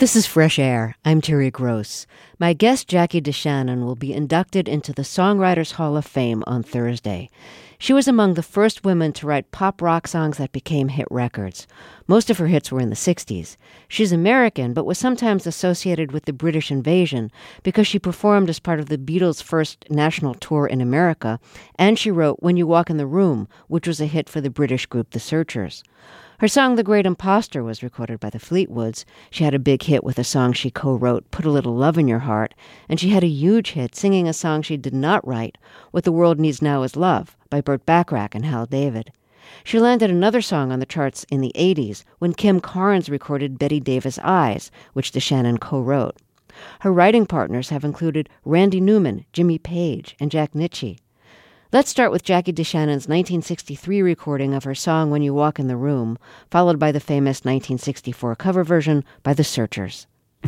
This is Fresh Air. I'm Terry Gross. My guest, Jackie DeShannon, will be inducted into the Songwriters Hall of Fame on Thursday. She was among the first women to write pop rock songs that became hit records. Most of her hits were in the 60s. She's American, but was sometimes associated with the British invasion because she performed as part of the Beatles' first national tour in America, and she wrote When You Walk in the Room, which was a hit for the British group The Searchers. Her song The Great Imposter was recorded by the Fleetwoods. She had a big hit with a song she co-wrote, Put a Little Love in Your Heart, and she had a huge hit singing a song she did not write, What the World Needs Now is Love, by Burt Bacharach and Hal David. She landed another song on the charts in the 80s when Kim Carnes recorded Betty Davis' Eyes, which DeShannon co-wrote. Her writing partners have included Randy Newman, Jimmy Page, and Jack Nitzsche. Let's start with Jackie DeShannon's 1963 recording of her song When You Walk in the Room, followed by the famous 1964 cover version by The Searchers.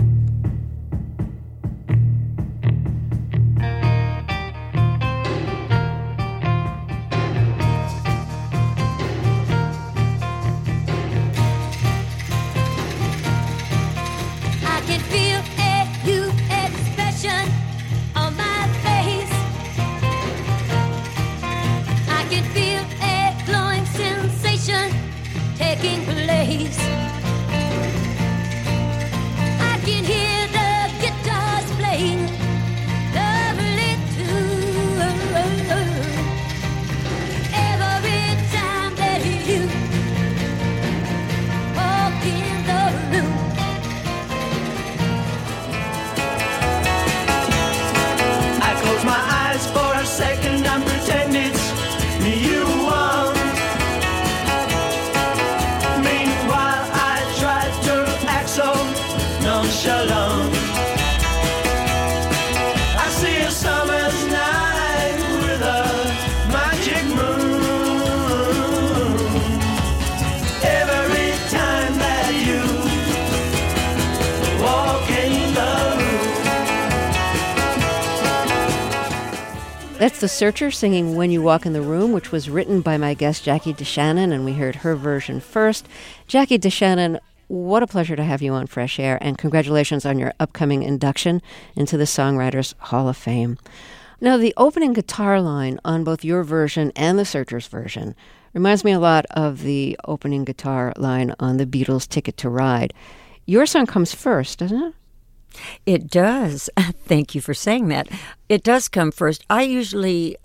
That's The Searchers singing When You Walk in the Room, which was written by my guest Jackie DeShannon, and we heard her version first. Jackie DeShannon, what a pleasure to have you on Fresh Air, and congratulations on your upcoming induction into the Songwriters Hall of Fame. Now, the opening guitar line on both your version and The Searchers version reminds me a lot of the opening guitar line on the Beatles' Ticket to Ride. Your song comes first, doesn't it? It does. Thank you for saying that. It does come first. I usually,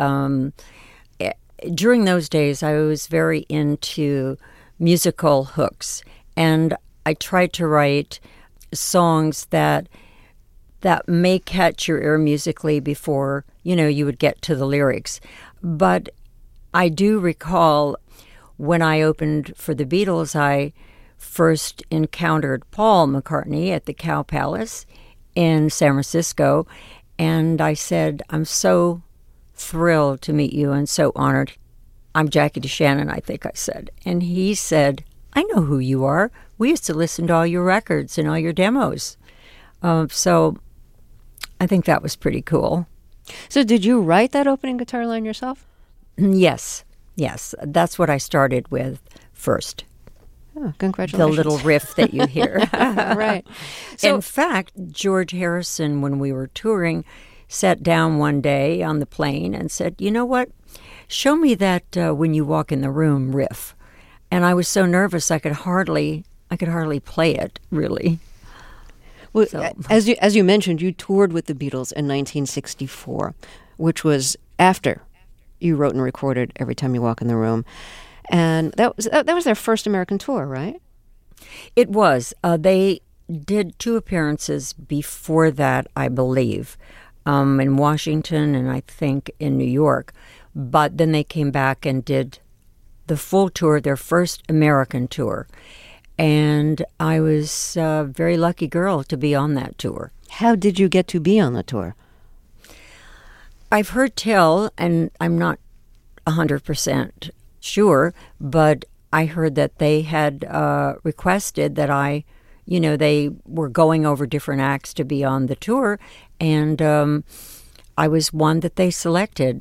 during those days, I was very into musical hooks, and I tried to write songs that may catch your ear musically before, you would get to the lyrics. But I do recall when I opened for the Beatles, I first encountered Paul McCartney at the Cow Palace in San Francisco, and I said, I'm so thrilled to meet you and so honored. I'm Jackie DeShannon, I think I said. And he said, I know who you are. We used to listen to all your records and all your demos. So I think that was pretty cool. So did you write that opening guitar line yourself? Yes. That's what I started with first. Oh, congratulations. The little riff that you hear. Right. So, in fact, George Harrison, when we were touring, sat down one day on the plane and said, you know what? Show me that When You Walk in the Room riff. And I was so nervous I could hardly play it, really. Well, so. As you mentioned, you toured with the Beatles in 1964, which was after you wrote and recorded Every Time You Walk in the Room. And that was their first American tour, right? It was. They did 2 appearances before that, I believe, in Washington and I think in New York. But then they came back and did the full tour, their first American tour. And I was a very lucky girl to be on that tour. How did you get to be on the tour? I've heard tell, and I'm not 100% sure, but I heard that they had requested that they were going over different acts to be on the tour, and I was one that they selected.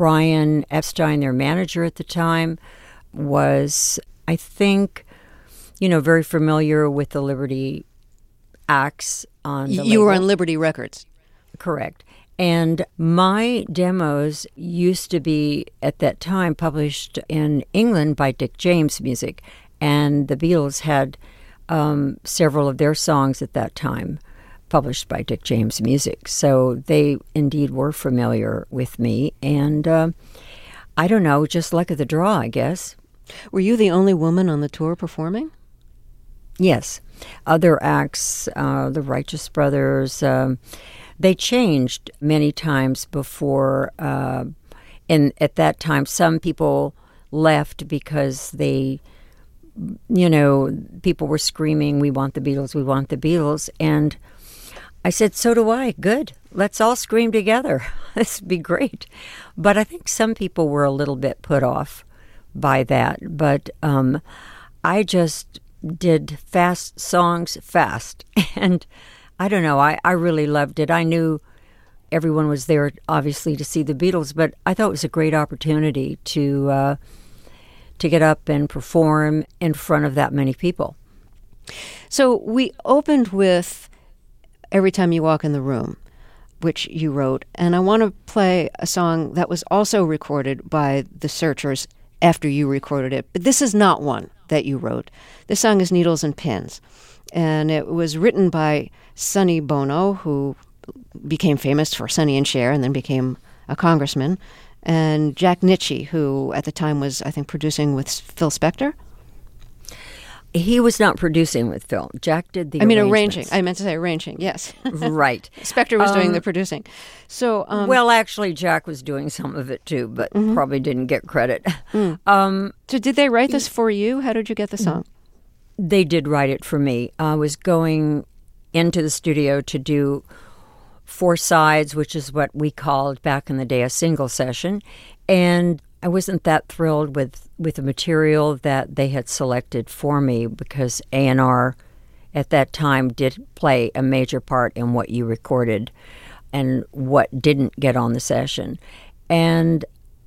Brian Epstein, their manager at the time, was, I think, very familiar with the Liberty acts on the label. You were on Liberty Records. Correct. And my demos used to be, at that time, published in England by Dick James Music. And the Beatles had several of their songs at that time published by Dick James Music. So they indeed were familiar with me. And I don't know, just luck of the draw, I guess. Were you the only woman on the tour performing? Yes. Other acts, the Righteous Brothers, they changed many times before. And at that time, some people left because they, people were screaming, "We want the Beatles, we want the Beatles." And I said, "So do I. Good. Let's all scream together. This would be great." But I think some people were a little bit put off by that. But I just did fast songs fast. And I don't know, I really loved it. I knew everyone was there, obviously, to see the Beatles, but I thought it was a great opportunity to get up and perform in front of that many people. So we opened with Every Time You Walk in the Room, which you wrote, and I want to play a song that was also recorded by the Searchers after you recorded it, but this is not one that you wrote. This song is Needles and Pins, and it was written by Sonny Bono, who became famous for Sonny and Cher and then became a congressman, and Jack Nitzsche, who at the time was, I think, producing with Phil Spector. He was not producing with Phil. Jack did the arrangements. I meant to say arranging, yes. Right. Spector was doing the producing. So, well, actually, Jack was doing some of it too, but probably didn't get credit. So did they write this for you? How did you get the song? They did write it for me. I was going into the studio to do 4 sides, which is what we called back in the day a single session, and I wasn't that thrilled with the material that they had selected for me because A&R at that time did play a major part in what you recorded and what didn't get on the session. And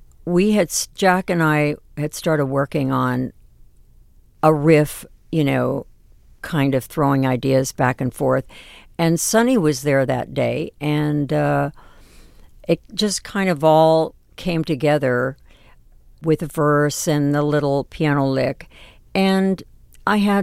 Jack and I had started working on a riff, kind of throwing ideas back and forth. And Sonny was there that day, and it just kind of all came together with a verse and the little piano lick. And I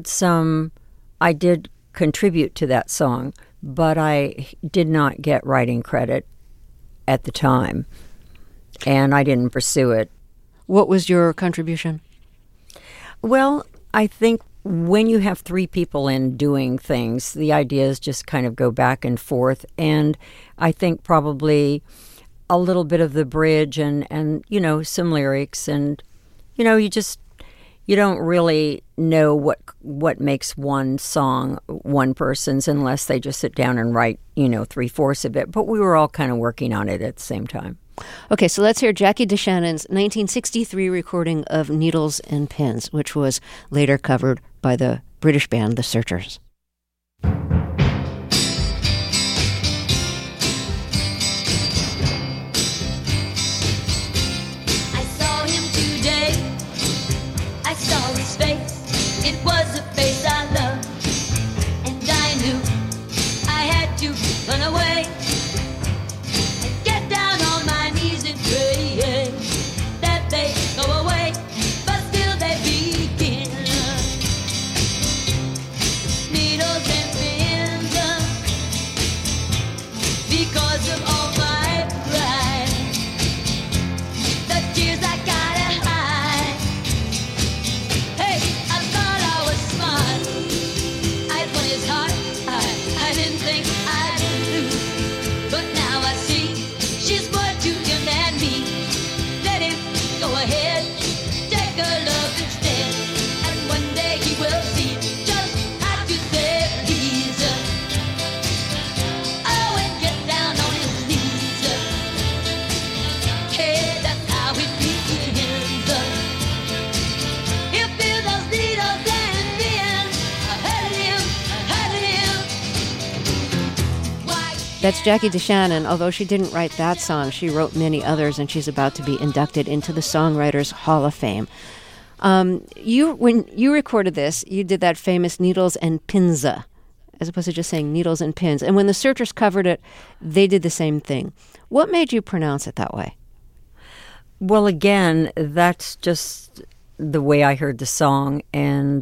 did contribute to that song, but I did not get writing credit at the time, and I didn't pursue it. What was your contribution? Well, I think when you have 3 people in doing things, the ideas just kind of go back and forth, and I think probably a little bit of the bridge and some lyrics, and you don't really know what makes one song one person's unless they just sit down and write 3/4 of it. But we were all kind of working on it at the same time. Okay, so let's hear Jackie DeShannon's 1963 recording of Needles and Pins, which was later covered by the British band The Searchers. That's Jackie DeShannon. Although she didn't write that song, she wrote many others, and she's about to be inducted into the Songwriters Hall of Fame. When you recorded this, you did that famous needles and pinza, as opposed to just saying needles and pins. And when the Searchers covered it, they did the same thing. What made you pronounce it that way? Well, again, that's just the way I heard the song. And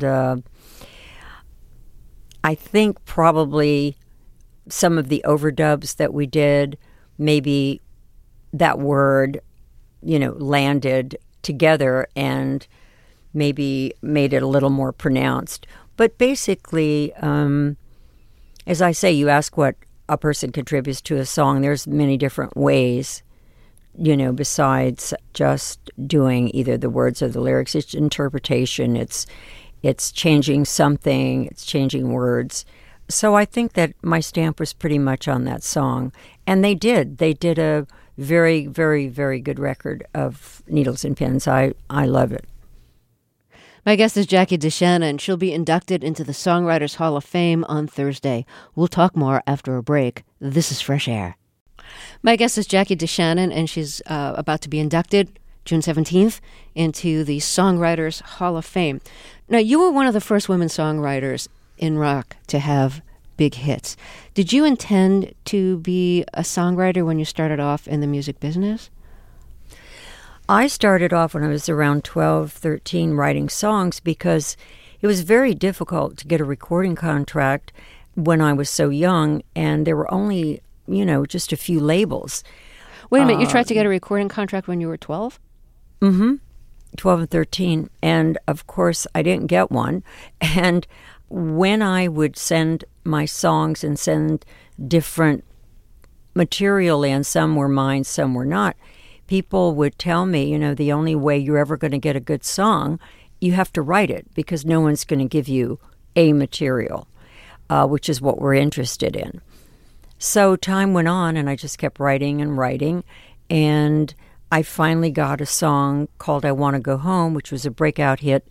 I think probably some of the overdubs that we did, maybe that word, landed together and maybe made it a little more pronounced. But basically, as I say, you ask what a person contributes to a song. There's many different ways, besides just doing either the words or the lyrics. It's interpretation. It's changing something. It's changing words. So I think that my stamp was pretty much on that song. And they did. They did a very, very, very good record of Needles and Pins. I love it. My guest is Jackie DeShannon. She'll be inducted into the Songwriters Hall of Fame on Thursday. We'll talk more after a break. This is Fresh Air. My guest is Jackie DeShannon, and she's about to be inducted June 17th into the Songwriters Hall of Fame. Now, you were one of the first women songwriters in rock to have big hits. Did you intend to be a songwriter when you started off in the music business? I started off when I was around 12, 13 writing songs because it was very difficult to get a recording contract when I was so young, and there were only, just a few labels. Wait a minute, you tried to get a recording contract when you were 12? Mm-hmm. 12 and 13. And, of course, I didn't get one. And when I would send my songs and send different material in, some were mine, some were not, people would tell me, the only way you're ever going to get a good song, you have to write it because no one's going to give you a material, which is what we're interested in. So time went on, and I just kept writing and writing, and I finally got a song called I Want to Go Home, which was a breakout hit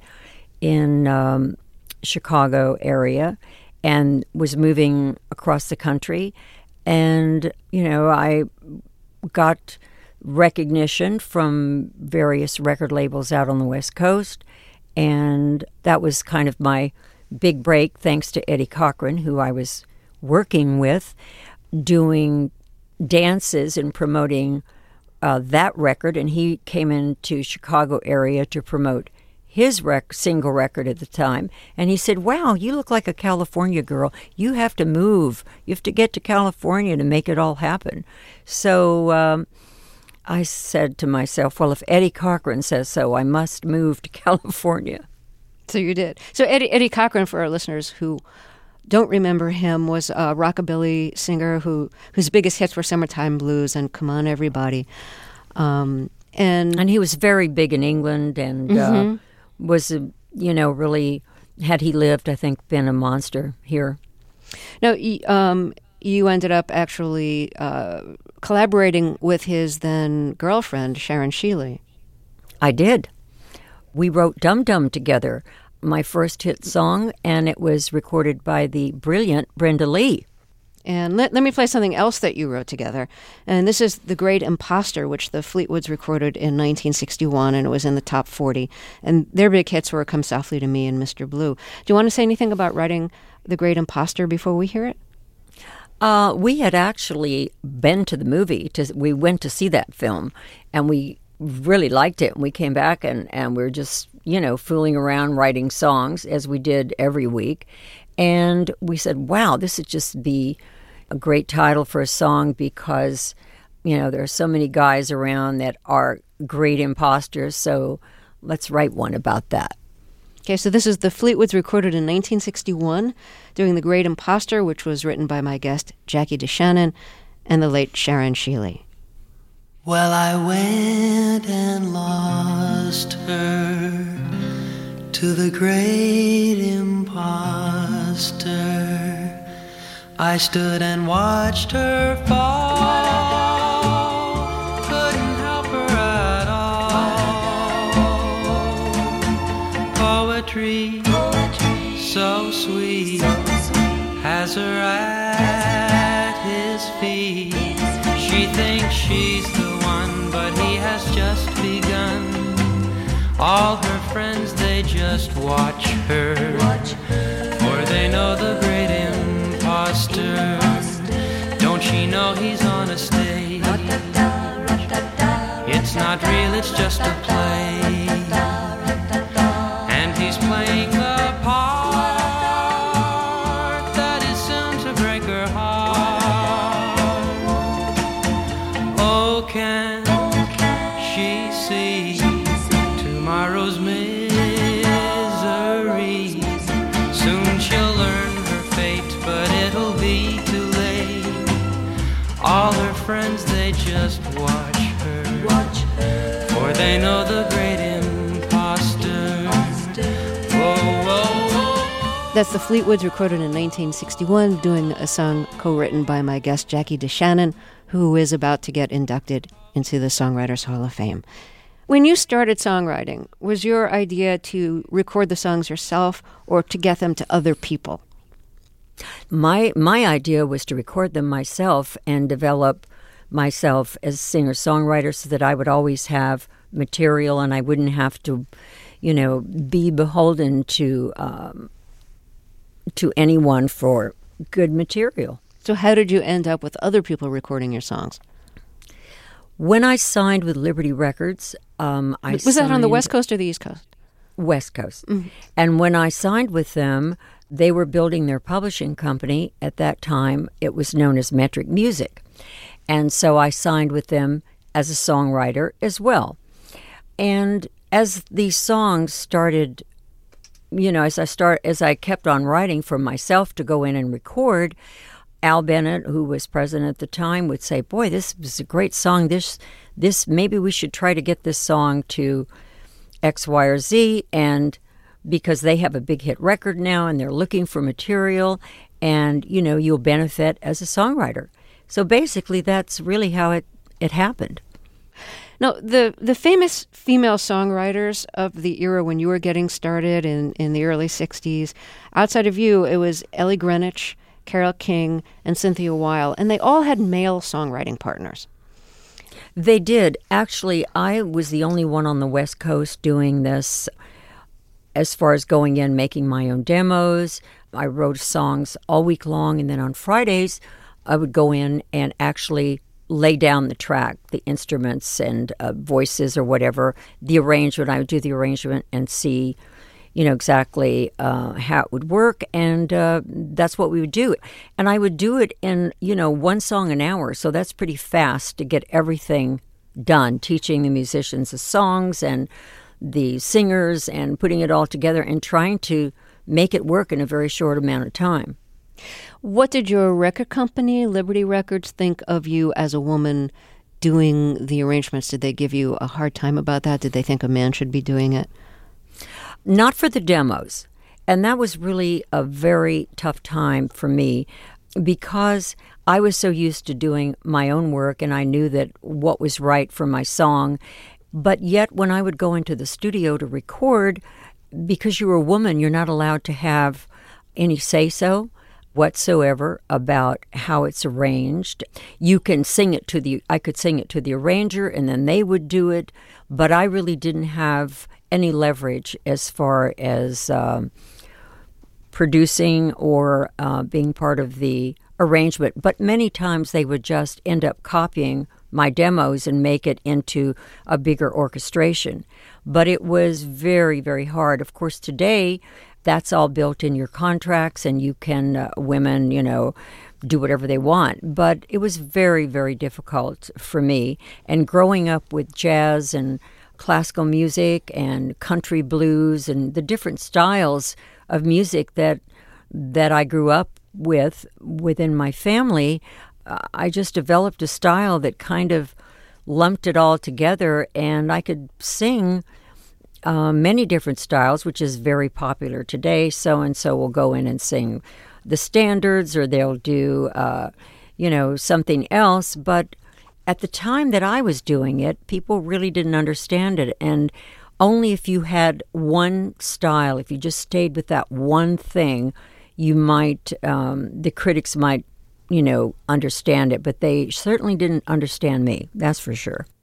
in Chicago area, and was moving across the country. And, I got recognition from various record labels out on the West Coast, and that was kind of my big break, thanks to Eddie Cochran, who I was working with, doing dances and promoting that record, and he came into Chicago area to promote his single record at the time, and he said, "Wow, you look like a California girl. You have to move. You have to get to California to make it all happen." So I said to myself, well, if Eddie Cochran says so, I must move to California. So you did. So Eddie Cochran, for our listeners who don't remember him, was a rockabilly singer whose biggest hits were Summertime Blues and Come On Everybody. And he was very big in England and was, really, had he lived, I think, been a monster here. Now, you ended up actually collaborating with his then girlfriend, Sharon Sheeley. I did. We wrote Dum Dum together, my first hit song, and it was recorded by the brilliant Brenda Lee. And let me play something else that you wrote together. And this is The Great Imposter, which the Fleetwoods recorded in 1961, and it was in the top 40. And their big hits were Come Softly to Me and Mr. Blue. Do you want to say anything about writing The Great Imposter before we hear it? We had actually been to the movie. We went to see that film, and we really liked it. And we came back, and we were just, fooling around writing songs, as we did every week. And we said, wow, this would just be a great title for a song because, there are so many guys around that are great imposters, so let's write one about that. Okay, so this is the Fleetwoods recorded in 1961 doing The Great Imposter, which was written by my guest, Jackie DeShannon, and the late Sharon Sheeley. Well, I went and lost her to the great imposter. I stood and watched her fall, couldn't help her at all. Poetry, so sweet, has her at his feet. She thinks she's the one, but he has just begun. All her friends, they just watch her, for they know the great imposter. Don't she know he's on a stage? It's not real, it's just a play. And he's playing the part that is soon to break her heart. Oh, can she see tomorrow's misery? Soon she'll learn her fate, but it'll be too late. All her friends, they just watch her, for they know the great imposter. Whoa, whoa, whoa. That's the Fleetwoods, recorded in 1961, doing a song co-written by my guest Jackie DeShannon, who is about to get inducted into the Songwriters Hall of Fame. When you started songwriting, was your idea to record the songs yourself or to get them to other people? My idea was to record them myself and develop myself as a singer-songwriter so that I would always have material and I wouldn't have to, be beholden to anyone for good material. So how did you end up with other people recording your songs? When I signed with Liberty Records, Was that on the West Coast or the East Coast? West Coast. Mm-hmm. And when I signed with them, they were building their publishing company. At that time, it was known as Metric Music. And so I signed with them as a songwriter as well. And as these songs started, as I kept on writing for myself to go in and record, Al Bennett, who was president at the time, would say, "Boy, this was a great song. This maybe we should try to get this song to X, Y, or Z," and because they have a big hit record now and they're looking for material, and you'll benefit as a songwriter. So basically, that's really how it happened. Now, the famous female songwriters of the era when you were getting started in the early 60s, outside of you, it was Ellie Greenwich, Carole King, and Cynthia Weil, and they all had male songwriting partners. They did. Actually, I was the only one on the West Coast doing this as far as going in, making my own demos. I wrote songs all week long, and then on Fridays, I would go in and actually lay down the track, the instruments and voices or whatever, the arrangement. I would do the arrangement and see exactly how it would work, and that's what we would do. And I would do it in, one song an hour, so that's pretty fast to get everything done, teaching the musicians the songs and the singers and putting it all together and trying to make it work in a very short amount of time. What did your record company, Liberty Records, think of you as a woman doing the arrangements? Did they give you a hard time about that? Did they think a man should be doing it? Not for the demos. And that was really a very tough time for me because I was so used to doing my own work and I knew that what was right for my song. But yet when I would go into the studio to record, because you're a woman, you're not allowed to have any say-so whatsoever about how it's arranged. You can sing it I could sing it to the arranger and then they would do it, but I really didn't have any leverage as far as producing or being part of the arrangement. But many times they would just end up copying my demos and make it into a bigger orchestration. But it was very, very hard. Of course, today, that's all built in your contracts and you can, women, do whatever they want. But it was very, very difficult for me. And growing up with jazz and classical music and country blues and the different styles of music that I grew up with within my family, I just developed a style that kind of lumped it all together, and I could sing many different styles, which is very popular today. So-and-so will go in and sing the standards, or they'll do, something else. But at the time that I was doing it, people really didn't understand it. And only if you had one style, if you just stayed with that one thing, you might, the critics might, understand it. But they certainly didn't understand me, that's for sure.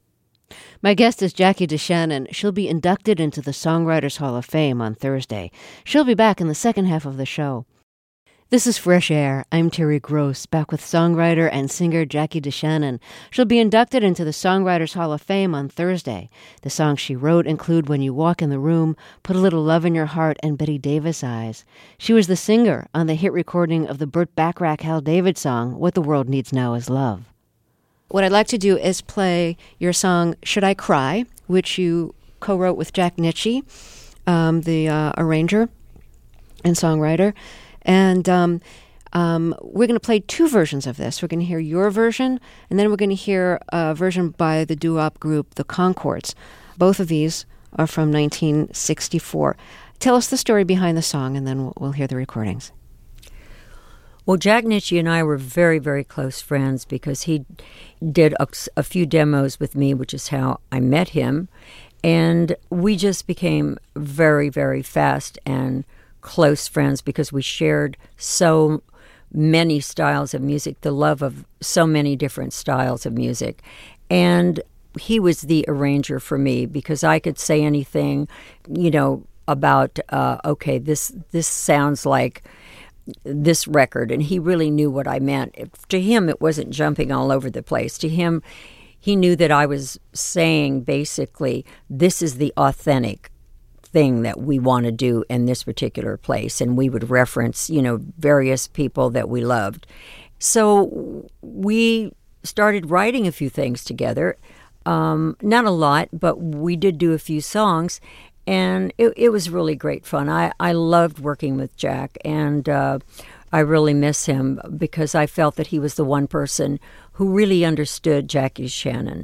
My guest is Jackie DeShannon. She'll be inducted into the Songwriters Hall of Fame on Thursday. She'll be back in the second half of the show. This is Fresh Air. I'm Terry Gross, back with songwriter and singer Jackie DeShannon. She'll be inducted into the Songwriters Hall of Fame on Thursday. The songs she wrote include When You Walk in the Room, Put a Little Love in Your Heart, and Betty Davis Eyes. She was the singer on the hit recording of the Burt Bacharach Hal David song, What the World Needs Now is Love. What I'd like to do is play your song, Should I Cry, which you co-wrote with Jack Nitzsche, the arranger and songwriter. And we're going to play two versions of this. We're going to hear your version, and then we're going to hear a version by the doo-wop group, the Concords. Both of these are from 1964. Tell us the story behind the song, and then we'll hear the recordings. Well, Jack Nitzsche and I were very, very close friends because he did a few demos with me, which is how I met him. And we just became very, very fast and close friends because we shared so many styles of music, the love of so many different styles of music. And he was the arranger for me because I could say anything, about, okay, this sounds like this record, and he really knew what I meant. To him, it wasn't jumping all over the place. To him, he knew that I was saying basically, this is the authentic thing that we want to do in this particular place, and we would reference, various people that we loved. So we started writing a few things together, not a lot, but we did do a few songs. And it was really great fun. I loved working with Jack, and I really miss him because I felt that he was the one person who really understood Jackie DeShannon.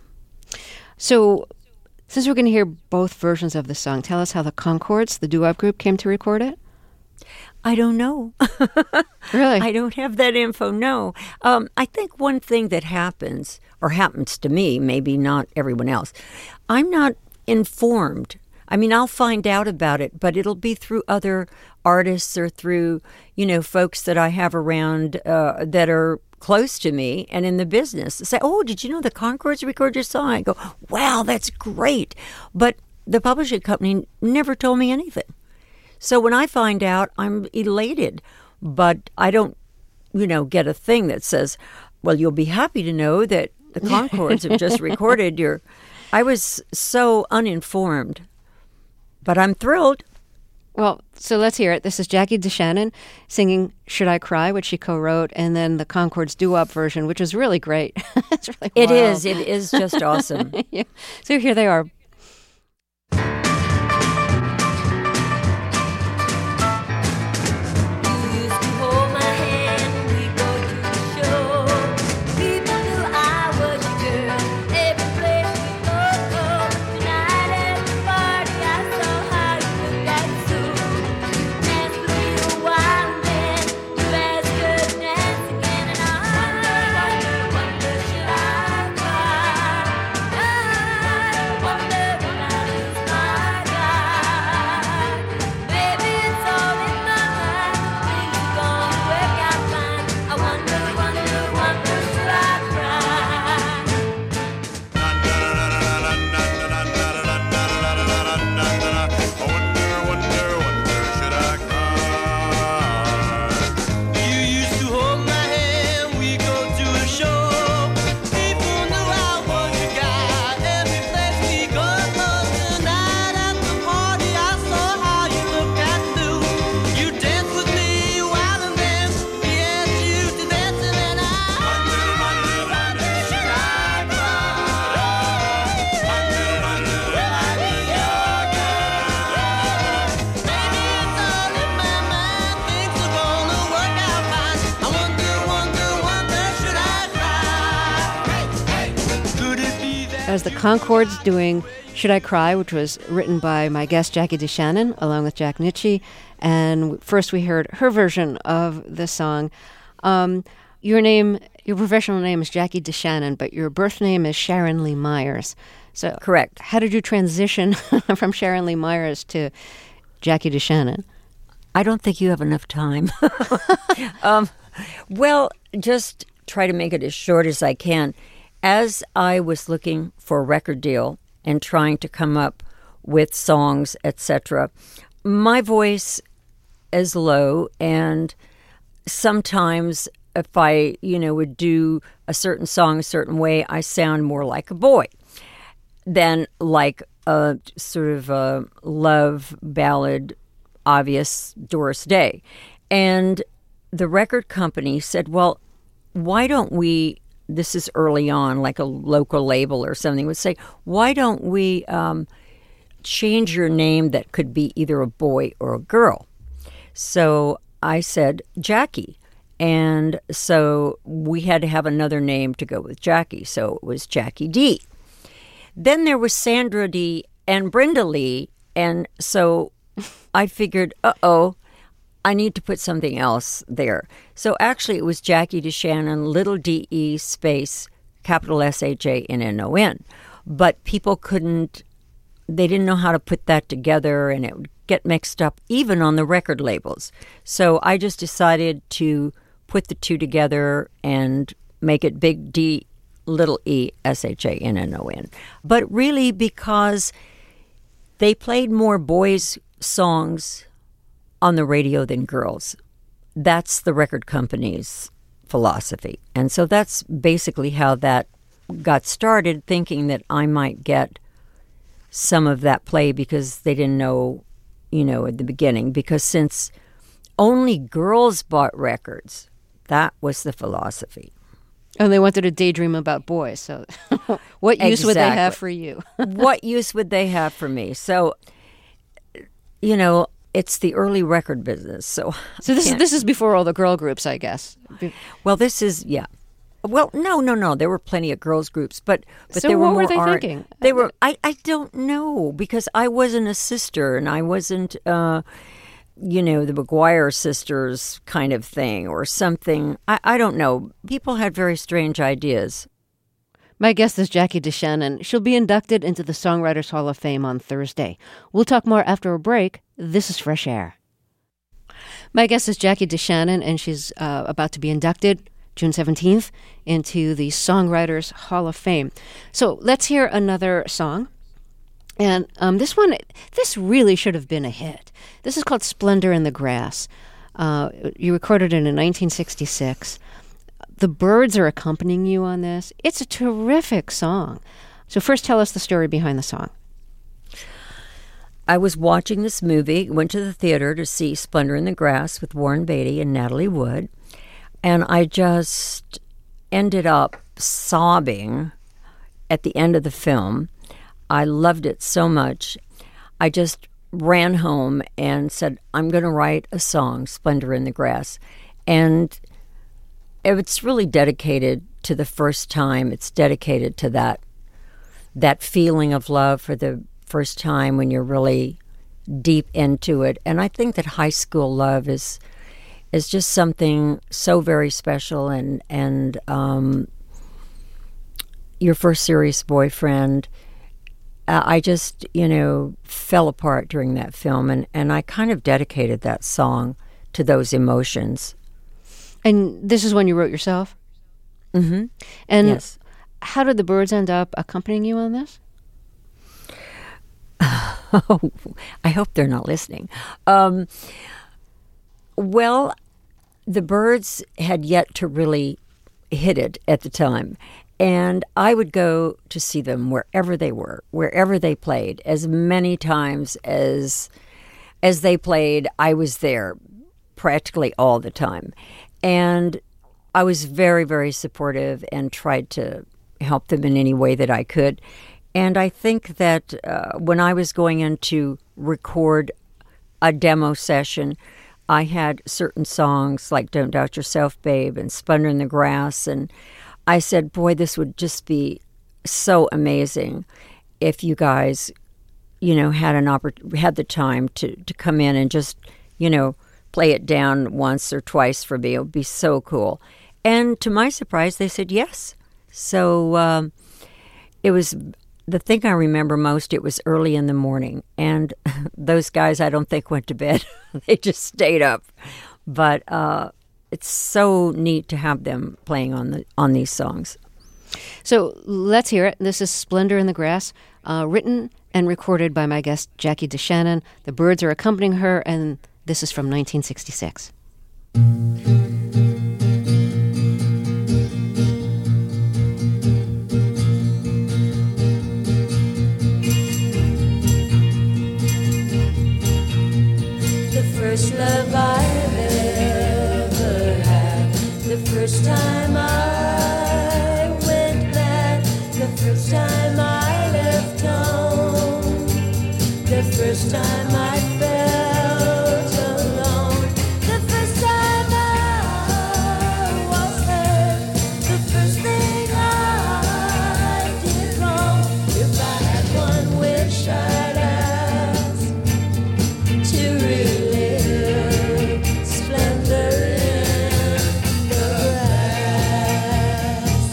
So, since we're going to hear both versions of the song, tell us how the Concords, the doo-wop group, came to record it? I don't know. Really? I don't have that info, no. I think one thing that happens, or happens to me, maybe not everyone else, I'm not informed. I mean, I'll find out about it, but it'll be through other artists or through, folks that I have around that are close to me and in the business. Say, oh, did you know the Concords recorded your song? I go, wow, that's great. But the publishing company never told me anything. So when I find out, I'm elated. But I don't, get a thing that says, well, you'll be happy to know that the Concords have just recorded your... I was so uninformed. But I'm thrilled. Well, so let's hear it. This is Jackie DeShannon singing Should I Cry, which she co-wrote, and then the Concords doo-wop version, which is really great. It's really wild. It is just awesome. Yeah. So here they are. As the Concords doing Should I Cry, which was written by my guest Jackie DeShannon along with Jack Nitzsche. And first we heard her version of the song. Your professional name is Jackie DeShannon, but your birth name is Sharon Lee Myers. So correct. How did you transition from Sharon Lee Myers to Jackie DeShannon? I don't think you have enough time. Well, just try to make it as short as I can. as I was looking for a record deal and trying to come up with songs, etc., my voice is low, and sometimes if I, would do a certain song a certain way, I sound more like a boy than like a sort of a love ballad, obvious Doris Day. And the record company said, well, why don't we, this is early on, like a local label or something would say, why don't we change your name that could be either a boy or a girl? So I said, Jackie. And so we had to have another name to go with Jackie. So it was Jackie D. Then there was Sandra D. and Brenda Lee. And so I figured, I need to put something else there. So actually it was Jackie DeShannon, little D-E space, capital S-H-A-N-N-O-N. But people they didn't know how to put that together, and it would get mixed up even on the record labels. So I just decided to put the two together and make it big D, little E, S-H-A-N-N-O-N. But really because they played more boys' songs on the radio than girls. That's the record company's philosophy. And so that's basically how that got started, thinking that I might get some of that play because they didn't know, at the beginning. Because since only girls bought records, that was the philosophy. And they wanted to daydream about boys. So what use would they have for you? What use would they have for me? So, it's the early record business. So this is before all the girl groups, I guess. Well, this is, yeah. Well, no. There were plenty of girls groups, but so there were what more were they thinking? They were. I don't know, because I wasn't a sister, and I wasn't, the McGuire sisters kind of thing or something. I don't know. People had very strange ideas. My guest is Jackie DeShannon. She'll be inducted into the Songwriters Hall of Fame on Thursday. We'll talk more after a break. This is Fresh Air. My guest is Jackie DeShannon, and she's about to be inducted June 17th into the Songwriters Hall of Fame. So let's hear another song. And this really should have been a hit. This is called Splendor in the Grass. You recorded it in 1966. The Byrds are accompanying you on this. It's a terrific song. So first tell us the story behind the song. I was watching this movie, went to the theater to see Splendor in the Grass with Warren Beatty and Natalie Wood, and I just ended up sobbing at the end of the film. I loved it so much. I just ran home and said, I'm going to write a song, Splendor in the Grass. And it's really dedicated to the first time. It's dedicated to that feeling of love for the first time when you're really deep into it. And I think that high school love is just something so very special. And your first serious boyfriend, I just, fell apart during that film. And I kind of dedicated that song to those emotions. And this is one you wrote yourself? Mm-hmm. And yes. How did the Byrds end up accompanying you on this? Oh, I hope they're not listening. Well, the Byrds had yet to really hit it at the time. And I would go to see them wherever they were, wherever they played. As many times as they played, I was there practically all the time. And I was very, very supportive and tried to help them in any way that I could. And I think that when I was going in to record a demo session, I had certain songs like Don't Doubt Yourself, Babe, and Splendor in the Grass. And I said, boy, this would just be so amazing if you guys, had the time to come in and just, play it down once or twice for me. It would be so cool. And to my surprise, they said yes. So it was the thing I remember most. It was early in the morning, and those guys I don't think went to bed. They just stayed up. But it's so neat to have them playing on these songs. So let's hear it. This is Splendor in the Grass, written and recorded by my guest, Jackie DeShannon. The Byrds are accompanying her, and this is from 1966. The first love I've ever had, the first time I went mad, the first time I left home, the first time I felt alone, the first time I was hurt, the first thing I did wrong. If I had one wish I'd ask to relive splendor in the grass.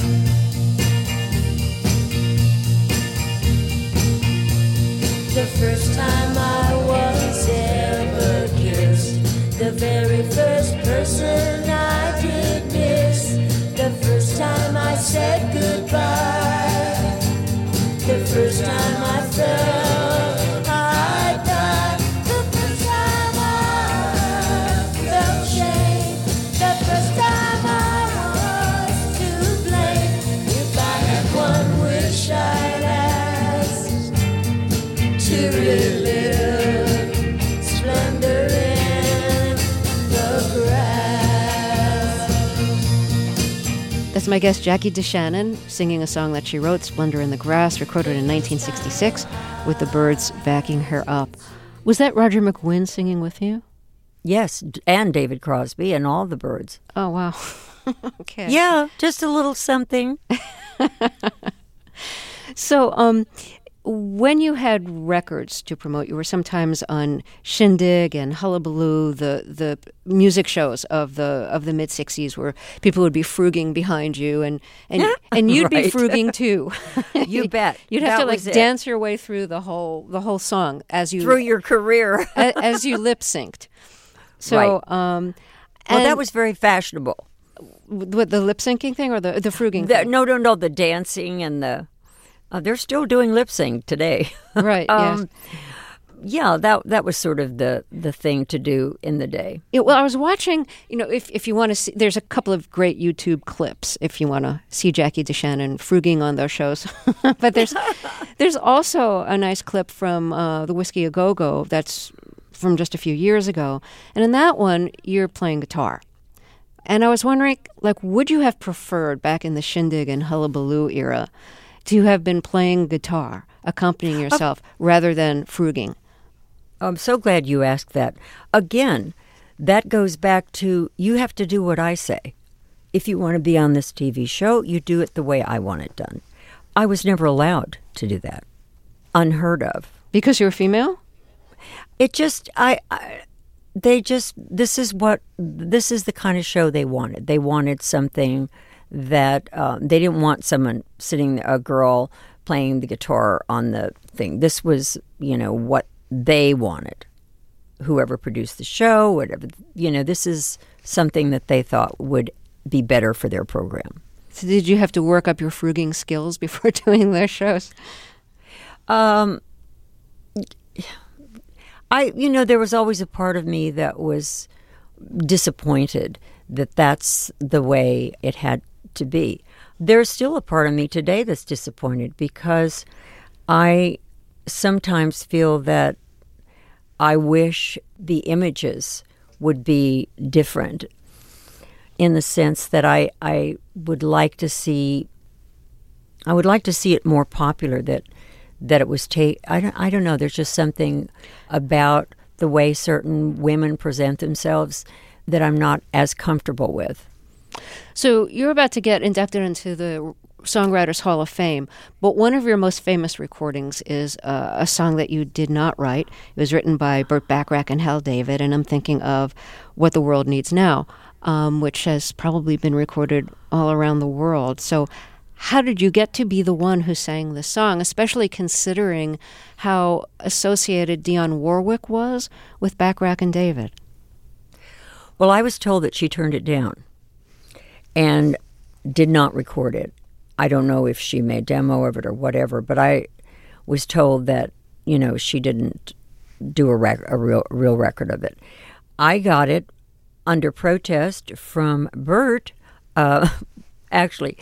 The first time I was ever kissed, the very first person I did miss, the first time I said goodbye, the first time I felt I died, the first time I felt shame, the first time I was to blame. If I had one wish I'd ask to relive splendor in the grass. That's my guest, Jackie DeShannon, singing a song that she wrote, Splendor in the Grass, recorded in 1966, with the Byrds backing her up. Was that Roger McGuinn singing with you? Yes, and David Crosby and all the Byrds. Oh, wow. Okay. Yeah, just a little something. So, when you had records to promote, you were sometimes on Shindig and Hullabaloo, the music shows of the mid '60s, where people would be frugging behind you, and you'd be Right. frugging too. You bet. You'd have That to was it. dance your way through the whole song as you Through your career. as you lip synced. So, Right. well, Well, that was very fashionable. what, the lip syncing thing or the frugging thing? No, the dancing and the... they're still doing lip sync today. Right. Yes. Yeah, that was sort of the thing to do in the day. Well, I was watching, if you want to see, there's a couple of great YouTube clips if you want to see Jackie DeShannon frugging on those shows. But there's also a nice clip from the Whiskey A Go-Go that's from just a few years ago. And in that one, you're playing guitar. And I was wondering, would you have preferred back in the Shindig and Hullabaloo era to have been playing guitar, accompanying yourself, rather than frugging? I'm so glad you asked that. Again, that goes back to you have to do what I say. If you want to be on this TV show, you do it the way I want it done. I was never allowed to do that. Unheard of. Because you're female? It just, this is the kind of show they wanted. They wanted something that, they didn't want a girl playing the guitar on the thing. This was, what they wanted. Whoever produced the show, whatever, this is something that they thought would be better for their program. So did you have to work up your frugging skills before doing their shows? There was always a part of me that was disappointed that that's the way it had to be. There's still a part of me today that's disappointed because I sometimes feel that I wish the images would be different in the sense that I would like to see it more popular, that it was I don't know, there's just something about the way certain women present themselves that I'm not as comfortable with. So you're about to get inducted into the Songwriters Hall of Fame, but one of your most famous recordings is a song that you did not write. It was written by Burt Bacharach and Hal David, and I'm thinking of What the World Needs Now, which has probably been recorded all around the world. So how did you get to be the one who sang the song, especially considering how associated Dionne Warwick was with Bacharach and David? Well, I was told that she turned it down and did not record it. I don't know if she made a demo of it or whatever, but I was told that, she didn't do a real record of it. I got it under protest from Bert. Actually,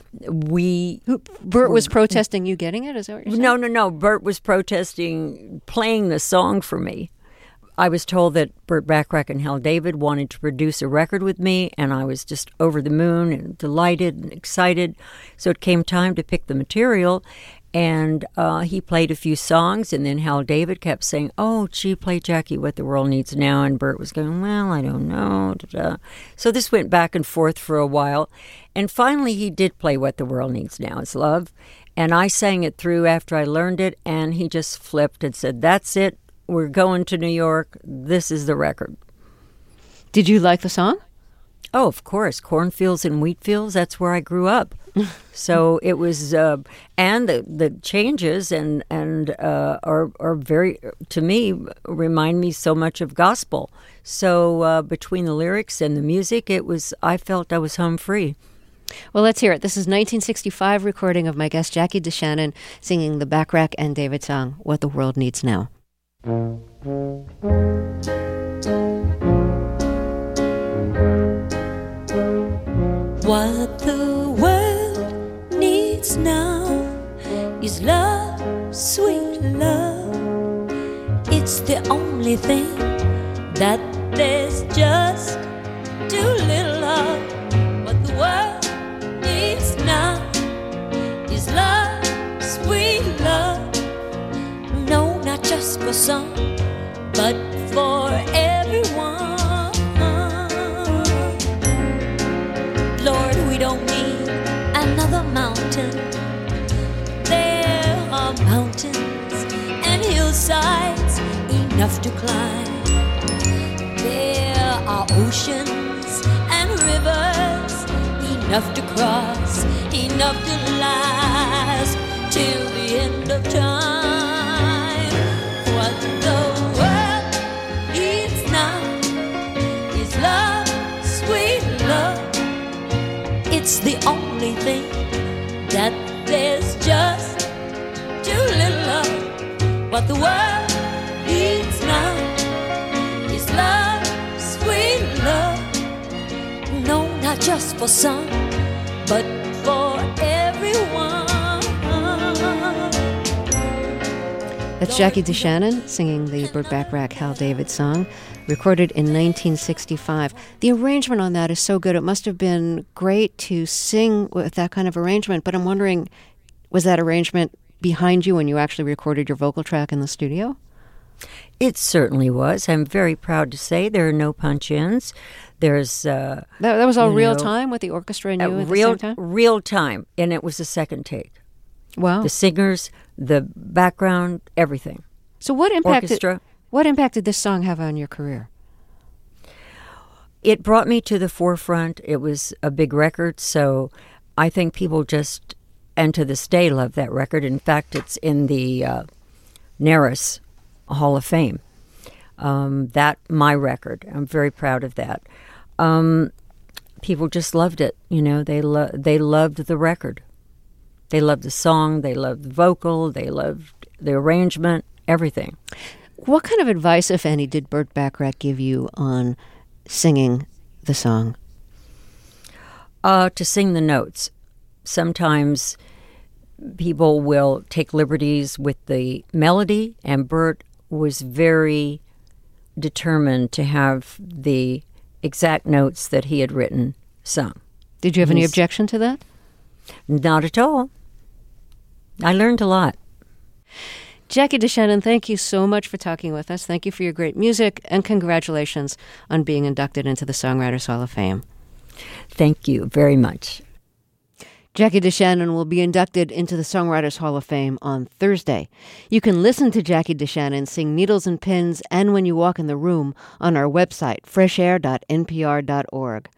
Bert was protesting you getting it? Is that what you're saying? No. Bert was protesting playing the song for me. I was told that Burt Bacharach and Hal David wanted to produce a record with me, and I was just over the moon and delighted and excited. So it came time to pick the material, and he played a few songs, and then Hal David kept saying, "Oh, gee, play Jackie What the World Needs Now," and Burt was going, "Well, I don't know." Da-da. So this went back and forth for a while, and finally he did play What the World Needs Now is Love, and I sang it through after I learned it, and he just flipped and said, "That's it. We're going to New York. This is the record." Did you like the song? Oh, of course. Cornfields and wheat fields, that's where I grew up. So it was, and the changes and are very, to me, remind me so much of gospel. So between the lyrics and the music, I felt I was home free. Well, let's hear it. This is 1965 recording of my guest Jackie DeShannon singing the Bacharach and David song, What the World Needs Now. What the world needs now is love, sweet love. It's the only thing that there's just too little of. What the world needs now is love, sweet love. No, not just for some, but for everyone. Lord, we don't need another mountain. There are mountains and hillsides enough to climb. There are oceans and rivers enough to cross, enough to last till the end of time. What the world needs now is love, sweet love. It's the only thing that there's just too little of. What the world needs now is love, sweet love. No, not just for some, but for everyone. That's Jackie DeShannon singing the Burt Bacharach, Hal David song, recorded in 1965. The arrangement on that is so good. It must have been great to sing with that kind of arrangement, but I'm wondering, was that arrangement behind you when you actually recorded your vocal track in the studio? It certainly was. I'm very proud to say there are no punch-ins. There's that was all real time with the orchestra and you at the same time? Real time, and it was a second take. Wow. The singers, the background, everything. So what impact Orchestra. did this song have on your career? It brought me to the forefront. It was a big record, so I think people just, and to this day, love that record. In fact, it's in the NARAS Hall of Fame. My record. I'm very proud of that. People just loved it. They loved the record. They loved the song. They loved the vocal. They loved the arrangement. Everything. What kind of advice, if any, did Burt Bacharach give you on singing the song? To sing the notes. Sometimes people will take liberties with the melody, and Burt was very determined to have the exact notes that he had written sung. Did you have any objection to that? Not at all. I learned a lot. Jackie DeShannon, thank you so much for talking with us. Thank you for your great music, and congratulations on being inducted into the Songwriters Hall of Fame. Thank you very much. Jackie DeShannon will be inducted into the Songwriters Hall of Fame on Thursday. You can listen to Jackie DeShannon sing Needles and Pins and When You Walk in the Room on our website, freshair.npr.org.